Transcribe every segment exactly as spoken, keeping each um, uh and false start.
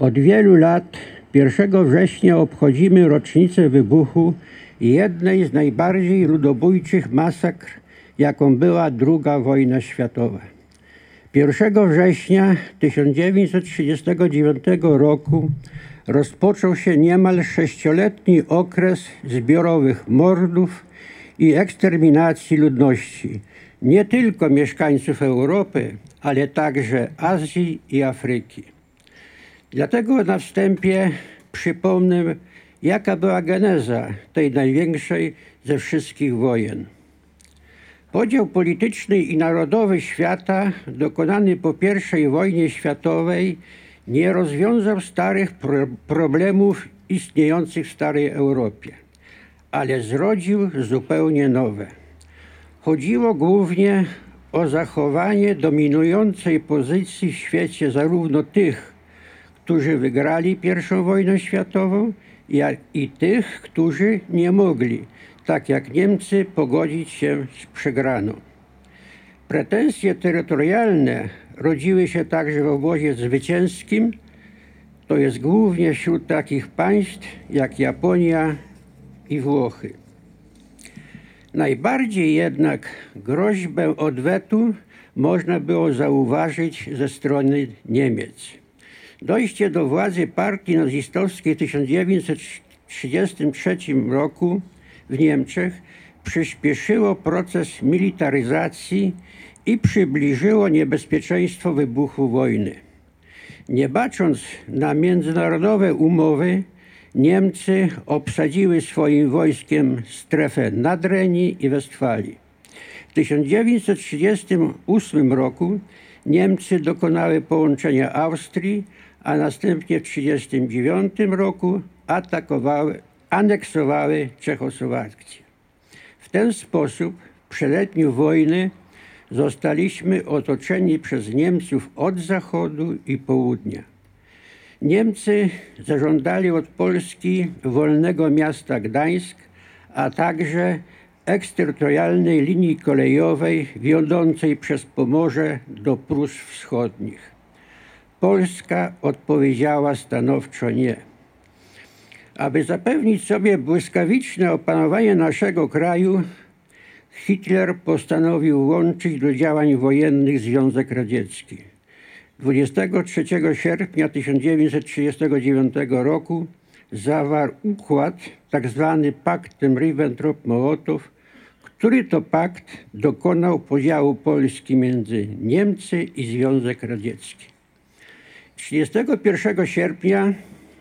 Od wielu lat pierwszego września obchodzimy rocznicę wybuchu jednej z najbardziej ludobójczych masakr, jaką była druga wojna światowa. pierwszego września tysiąc dziewięćset trzydziestego dziewiątego roku rozpoczął się niemal sześcioletni okres zbiorowych mordów i eksterminacji ludności, nie tylko mieszkańców Europy, ale także Azji i Afryki. Dlatego na wstępie przypomnę, jaka była geneza tej największej ze wszystkich wojen. Podział polityczny i narodowy świata dokonany po pierwszej wojnie światowej nie rozwiązał starych pro problemów istniejących w starej Europie, ale zrodził zupełnie nowe. Chodziło głównie o zachowanie dominującej pozycji w świecie zarówno tych, którzy wygrali pierwszą wojnę światową, jak i tych, którzy nie mogli, tak jak Niemcy, pogodzić się z przegraną. Pretensje terytorialne rodziły się także w obozie zwycięskim, to jest głównie wśród takich państw jak Japonia i Włochy. Najbardziej jednak groźbę odwetu można było zauważyć ze strony Niemiec. Dojście do władzy partii nazistowskiej w tysiąc dziewięćset trzydziestym trzecim roku w Niemczech przyspieszyło proces militaryzacji i przybliżyło niebezpieczeństwo wybuchu wojny. Nie bacząc na międzynarodowe umowy, Niemcy obsadziły swoim wojskiem strefę Nadrenii i Westfalii. W tysiąc dziewięćset trzydziestym ósmym roku Niemcy dokonały połączenia Austrii, a następnie w tysiąc dziewięćset trzydziestym dziewiątym roku atakowały, aneksowały Czechosłowację. W ten sposób w przededniu wojny zostaliśmy otoczeni przez Niemców od zachodu i południa. Niemcy zażądali od Polski wolnego miasta Gdańsk, a także eksterytorialnej linii kolejowej wiodącej przez Pomorze do Prus Wschodnich. Polska odpowiedziała stanowczo nie. Aby zapewnić sobie błyskawiczne opanowanie naszego kraju, Hitler postanowił włączyć do działań wojennych Związek Radziecki. dwudziestego trzeciego sierpnia tysiąc dziewięćset trzydziestego dziewiątego roku zawarł układ, tzw. paktem Ribbentrop-Mołotow, który to pakt dokonał podziału Polski między Niemcy i Związek Radziecki. trzydziestego pierwszego sierpnia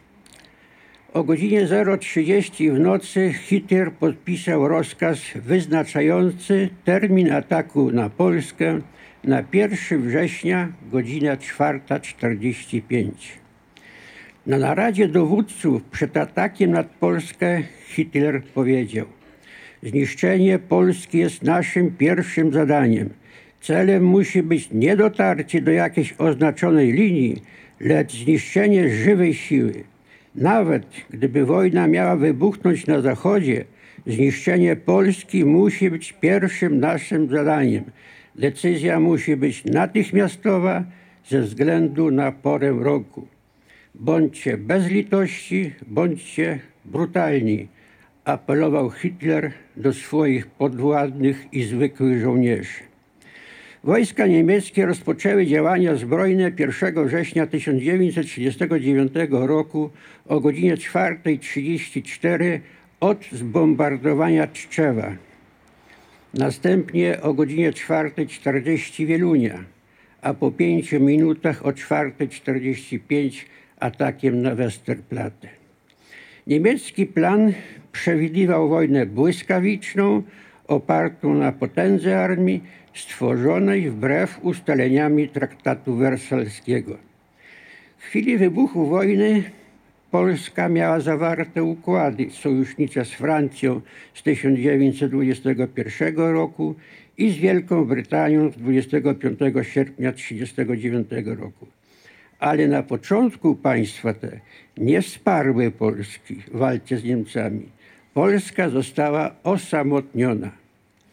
o godzinie zero trzydzieści w nocy Hitler podpisał rozkaz wyznaczający termin ataku na Polskę na pierwszego września, godzina czwarta czterdzieści pięć. Na naradzie dowódców przed atakiem nad Polskę Hitler powiedział: zniszczenie Polski jest naszym pierwszym zadaniem. Celem musi być nie dotarcie do jakiejś oznaczonej linii, lecz zniszczenie żywej siły. Nawet gdyby wojna miała wybuchnąć na zachodzie, zniszczenie Polski musi być pierwszym naszym zadaniem. Decyzja musi być natychmiastowa ze względu na porę roku. Bądźcie bez litości, bądźcie brutalni, apelował Hitler do swoich podwładnych i zwykłych żołnierzy. Wojska niemieckie rozpoczęły działania zbrojne pierwszego września tysiąc dziewięćset trzydziestego dziewiątego roku o godzinie czwarta trzydzieści cztery od zbombardowania Tczewa. Następnie o godzinie czwarta czterdzieści Wielunia, a po pięciu minutach o czwarta czterdzieści pięć atakiem na Westerplatte. Niemiecki plan przewidywał wojnę błyskawiczną, opartą na potędze armii, stworzonej wbrew ustaleniami traktatu wersalskiego. W chwili wybuchu wojny Polska miała zawarte układy sojusznicze z Francją z tysiąc dziewięćset dwudziestego pierwszego roku i z Wielką Brytanią z dwudziestego piątego sierpnia tysiąc dziewięćset trzydziestego dziewiątego roku. Ale na początku państwa te nie wsparły Polski w walce z Niemcami. Polska została osamotniona.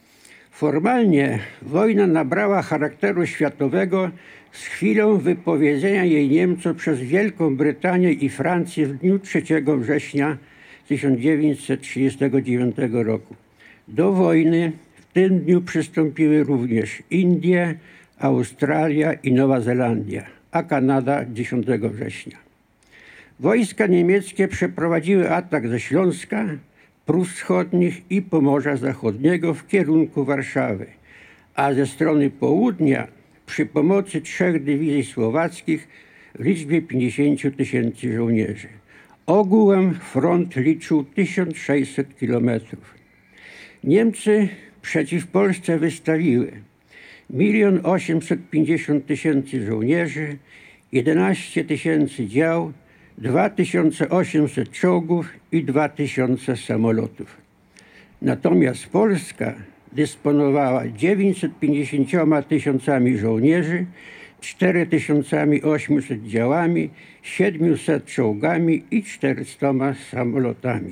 Formalnie wojna nabrała charakteru światowego z chwilą wypowiedzenia jej Niemcom przez Wielką Brytanię i Francję w dniu trzeciego września tysiąc dziewięćset trzydziestego dziewiątego roku. Do wojny w tym dniu przystąpiły również Indie, Australia i Nowa Zelandia, a Kanada dziesiątego września. Wojska niemieckie przeprowadziły atak ze Śląska, Prus Wschodnich i Pomorza Zachodniego w kierunku Warszawy, a ze strony południa przy pomocy trzech dywizji słowackich w liczbie pięćdziesięciu tysięcy żołnierzy. Ogółem front liczył tysiąc sześćset kilometrów. Niemcy przeciw Polsce wystawiły milion osiemset pięćdziesiąt tysięcy żołnierzy, jedenaście tysięcy dział, dwa tysiące osiemset czołgów i dwa tysiące samolotów. Natomiast Polska dysponowała dziewięćset pięćdziesięcioma tysiącami żołnierzy, cztery tysiące osiemset działami, siedmiuset czołgami i czterystoma samolotami.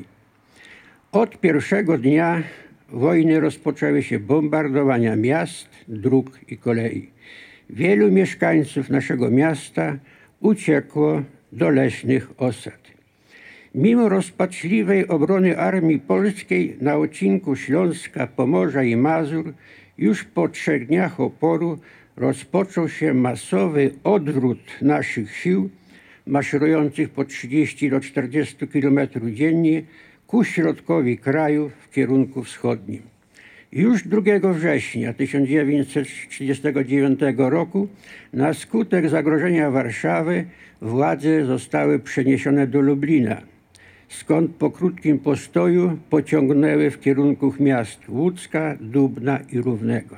Od pierwszego dnia wojny rozpoczęły się bombardowania miast, dróg i kolei. Wielu mieszkańców naszego miasta uciekło do leśnych osad. Mimo rozpaczliwej obrony Armii Polskiej na odcinku Śląska, Pomorza i Mazur już po trzech dniach oporu rozpoczął się masowy odwrót naszych sił maszerujących po trzydzieści do czterdziestu kilometrów dziennie ku środkowi kraju w kierunku wschodnim. Już drugiego września tysiąc dziewięćset trzydziestego dziewiątego roku na skutek zagrożenia Warszawy władze zostały przeniesione do Lublina, skąd po krótkim postoju pociągnęły w kierunku miast Łódzka, Dubna i Równego.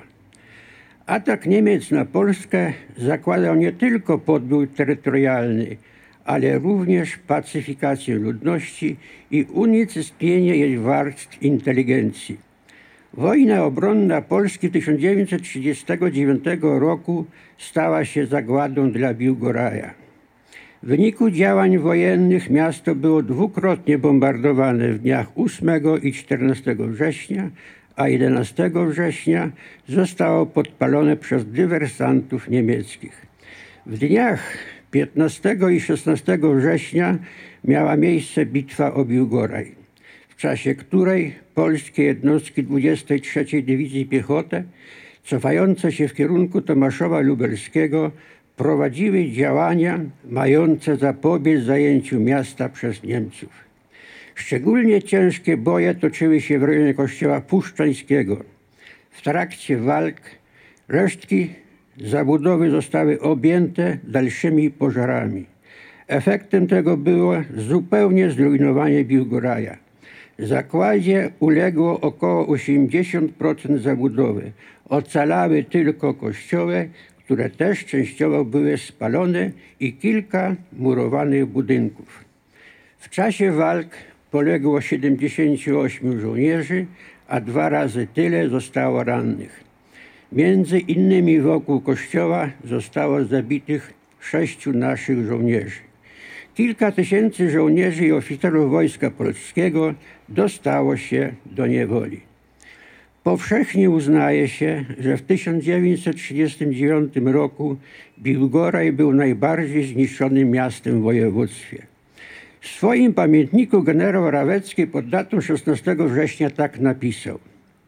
Atak Niemiec na Polskę zakładał nie tylko podbój terytorialny, ale również pacyfikację ludności i unicestwienie jej warstw inteligencji. Wojna obronna Polski tysiąc dziewięćset trzydziestego dziewiątego roku stała się zagładą dla Biłgoraja. W wyniku działań wojennych miasto było dwukrotnie bombardowane w dniach ósmego i czternastego września, a jedenastego września zostało podpalone przez dywersantów niemieckich. W dniach piętnastego i szesnastego września miała miejsce bitwa o Biłgoraj, w czasie której polskie jednostki dwudziestej trzeciej Dywizji Piechoty, cofające się w kierunku Tomaszowa Lubelskiego, prowadziły działania mające zapobiec zajęciu miasta przez Niemców. Szczególnie ciężkie boje toczyły się w rejonie kościoła Puszczańskiego. W trakcie walk resztki zabudowy zostały objęte dalszymi pożarami. Efektem tego było zupełnie zrujnowanie Biłgoraja. Zakładzie uległo około osiemdziesiąt procent zabudowy. Ocalały tylko kościoły, które też częściowo były spalone, i kilka murowanych budynków. W czasie walk poległo siedemdziesięciu ośmiu żołnierzy, a dwa razy tyle zostało rannych. Między innymi wokół kościoła zostało zabitych sześciu naszych żołnierzy. Kilka tysięcy żołnierzy i oficerów Wojska Polskiego dostało się do niewoli. Powszechnie uznaje się, że w tysiąc dziewięćset trzydziestym dziewiątym roku Biłgoraj był najbardziej zniszczonym miastem w województwie. W swoim pamiętniku generał Rawecki pod datą szesnastego września tak napisał: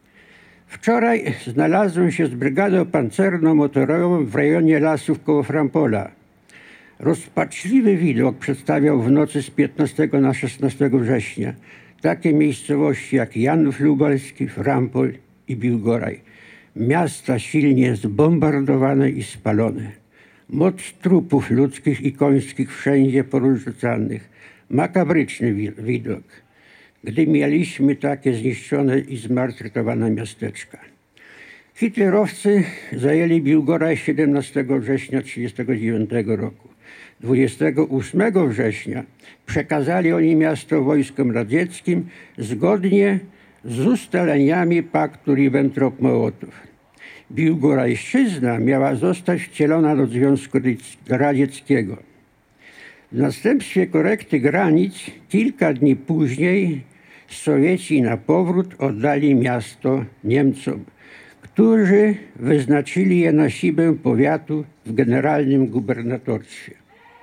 wczoraj znalazłem się z brygadą pancerno-motorową w rejonie lasów koło Frampola. Rozpaczliwy widok przedstawiał w nocy z piętnastego na szesnastego września takie miejscowości jak Janów Lubelski, Frampol i Biłgoraj. Miasta silnie zbombardowane i spalone. Moc trupów ludzkich i końskich wszędzie porozrzucanych. Makabryczny widok, gdy mieliśmy takie zniszczone i zmartwychwstowane miasteczka. Hitlerowcy zajęli Biłgoraj siedemnastego września tysiąc dziewięćset trzydziestego dziewiątego roku. dwudziestego ósmego września przekazali oni miasto wojskom radzieckim zgodnie z ustaleniami paktu Ribbentrop-Mołotow. Biłgorajszczyzna miała zostać wcielona do Związku Radzieckiego. W następstwie korekty granic kilka dni później Sowieci na powrót oddali miasto Niemcom, którzy wyznaczyli je na sibę powiatu w generalnym gubernatorstwie.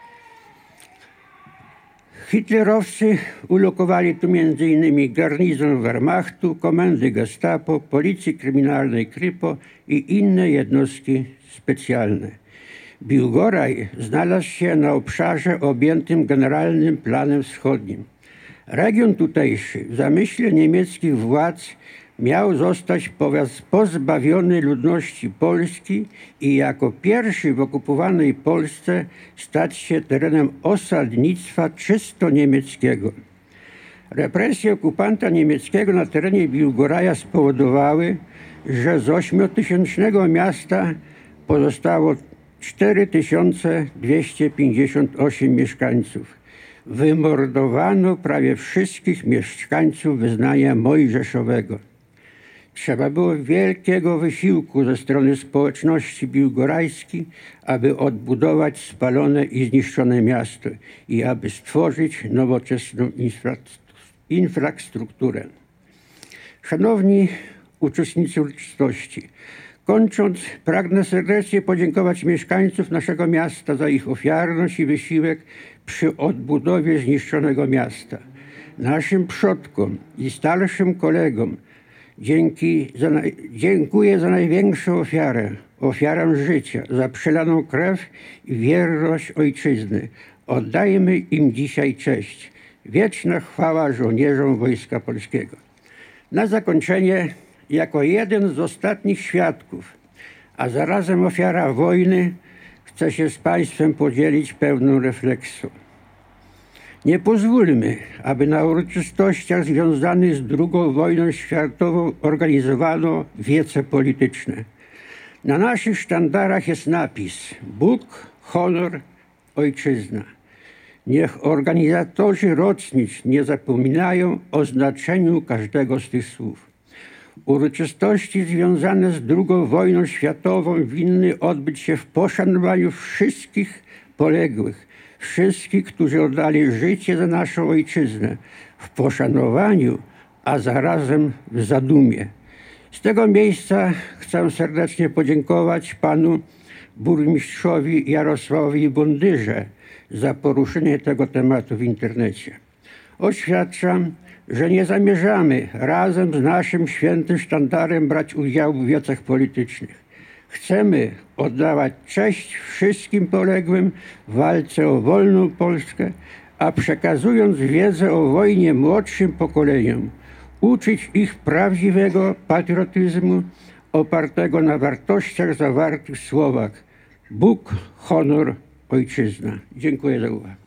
Hitlerowcy ulokowali tu między innymi garnizon Wehrmachtu, komendy Gestapo, Policji Kryminalnej Kripo i inne jednostki specjalne. Biłgoraj znalazł się na obszarze objętym Generalnym Planem Wschodnim. Region tutejszy w zamyśle niemieckich władz miał zostać pozbawiony ludności Polski i jako pierwszy w okupowanej Polsce stać się terenem osadnictwa czysto niemieckiego. Represje okupanta niemieckiego na terenie Biłgoraja spowodowały, że z ośmiotysięcznego miasta pozostało cztery tysiące dwieście pięćdziesiąt osiem mieszkańców. Wymordowano prawie wszystkich mieszkańców wyznania mojżeszowego. Trzeba było wielkiego wysiłku ze strony społeczności biłgorajskiej, aby odbudować spalone i zniszczone miasto i aby stworzyć nowoczesną infra infrastrukturę. Szanowni uczestnicy uroczystości, kończąc, pragnę serdecznie podziękować mieszkańcom naszego miasta za ich ofiarność i wysiłek przy odbudowie zniszczonego miasta. Naszym przodkom i starszym kolegom dzięki za, dziękuję za największą ofiarę, ofiarę życia, za przelaną krew i wierność ojczyzny. Oddajmy im dzisiaj cześć. Wieczna chwała żołnierzom Wojska Polskiego. Na zakończenie, jako jeden z ostatnich świadków, a zarazem ofiara wojny, chcę się z Państwem podzielić pewną refleksją. Nie pozwólmy, aby na uroczystościach związanych z drugą wojną światową organizowano wiece polityczne. Na naszych sztandarach jest napis Bóg, honor, ojczyzna. Niech organizatorzy rocznic nie zapominają o znaczeniu każdego z tych słów. Uroczystości związane z drugą wojną światową winny odbyć się w poszanowaniu wszystkich poległych, wszystkich, którzy oddali życie za naszą ojczyznę, w poszanowaniu, a zarazem w zadumie. Z tego miejsca chcę serdecznie podziękować panu burmistrzowi Jarosławowi Bondyrze za poruszenie tego tematu w internecie. Oświadczam, że nie zamierzamy razem z naszym świętym sztandarem brać udziału w wiecach politycznych. Chcemy oddawać cześć wszystkim poległym w walce o wolną Polskę, a przekazując wiedzę o wojnie młodszym pokoleniom, uczyć ich prawdziwego patriotyzmu opartego na wartościach zawartych w słowach Bóg, honor, ojczyzna. Dziękuję za uwagę.